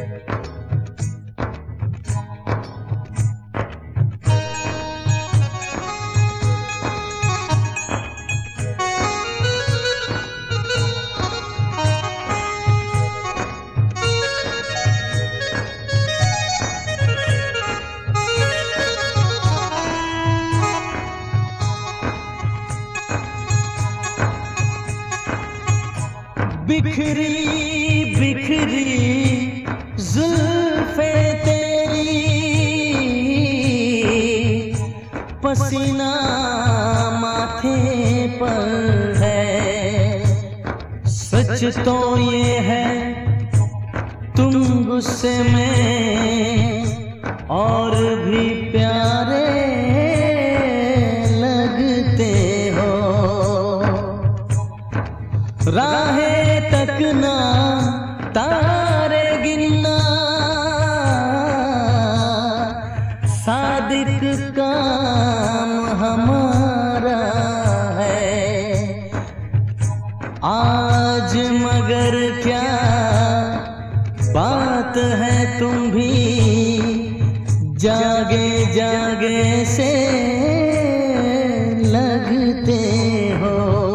बिखरी बिखरी जुल्फे तेरी, पसीना माथे पर है। सच तो ये है तुम गुस्से में और भी प्यारे लगते हो। राहें तकना तारे गिनना सादिक काम हमारा है। आज मगर क्या बात है तुम भी जागे जागे से लगते हो।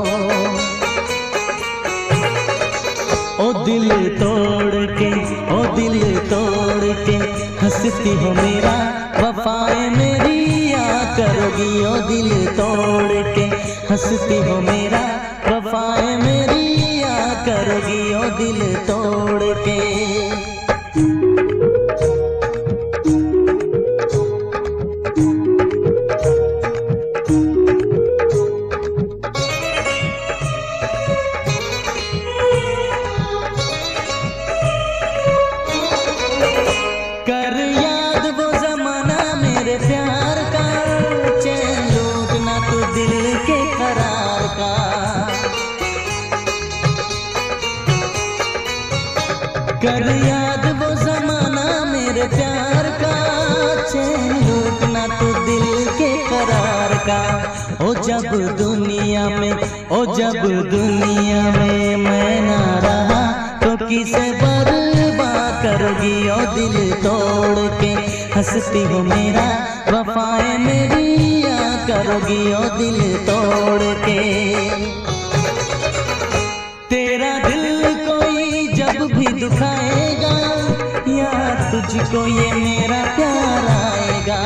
ओ दिल तोड़ के, ओ दिल तोड़ के हंसती हो मेरा, वफाएं मेरी या करोगी। ओ दिल तोड़ के हंसती हो मेरा, वफाएं मेरी या करोगी। ओ दिल तोड़ के। कर याद वो जमाना मेरे प्यार का, चैन लूटना तू दिल के करार का। कर याद वो जमाना मेरे प्यार का, चैन लूटना तू दिल के करार का। ओ जब दुनिया में, ओ जब दुनिया में मैं ना रहा तो किसे बर्बाद करोगी। ओ दिल तोड़ के हंसती हो मेरा, वफाएं मेरी या करोगी। ओ दिल तोड़ के। तेरा दिल कोई जब भी दुखाएगा, या तुझको ये मेरा प्यार आएगा।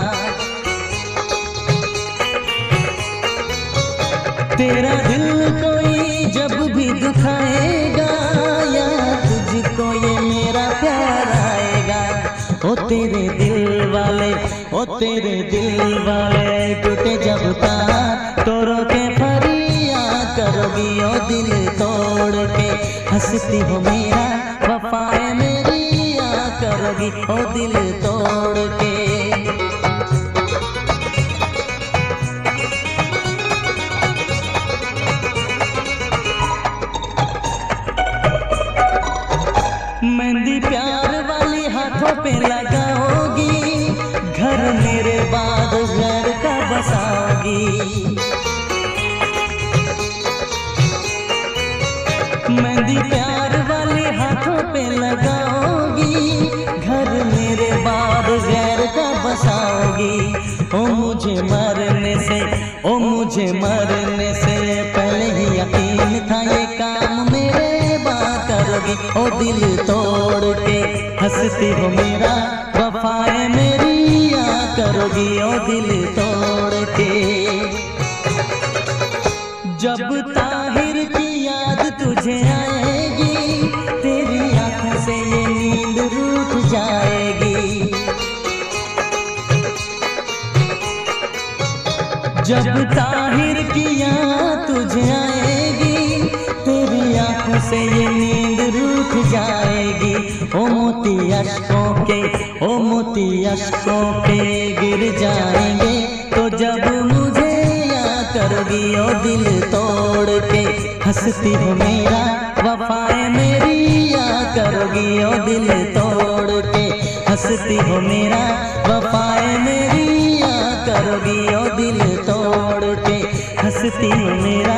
तेरा दिल कोई जब भी दुखाएगा, या तुझको ये मेरा प्यार आएगा। ओ तेरे दिल वाले, ओ तेरे दिल वाले टूटे जब तार, तो रो के फरियाद करोगी। ओ दिल तोड़ के हंसती हो मेरा, वफाएं मेरी या करोगी। ओ दिल तोड़ के। मेहंदी प्यार वाली हाथों पे लगाओगी, घर मेरे बाद घर का बसाओगी। मेहंदी प्यार वाली हाथों पे लगाओगी, घर मेरे बाद घर का बसाओगी। ओ मुझे मरने से, ओ मुझे मरने से पहले ही यकीन था ये काम मेरे करोगी। ओ दिल तोड़ के हंसती हो मेरा, वफाएं मेरी या करोगी। ओ दिल तोड़ के। जब ताहिर की याद तुझे आएगी, तेरी आंखों से ये नींद रूठ जाएगी। जब ताहिर की याद तुझे आएगी, तेरी आंखों से ये नींद रूठ जाएगी। ओ मोती अश्कों के, ओ मोती अश्कों के गिर जाएंगे, तो जब मुझे याद करोगी। ओ दिल तोड़ के हंसती हो मेरा, वफाएं मेरी याद करोगी। ओ दिल तोड़ के हंसती हो मेरा, वफाएं मेरी याद करोगी। ओ दिल तोड़ के हंसती हो मेरा।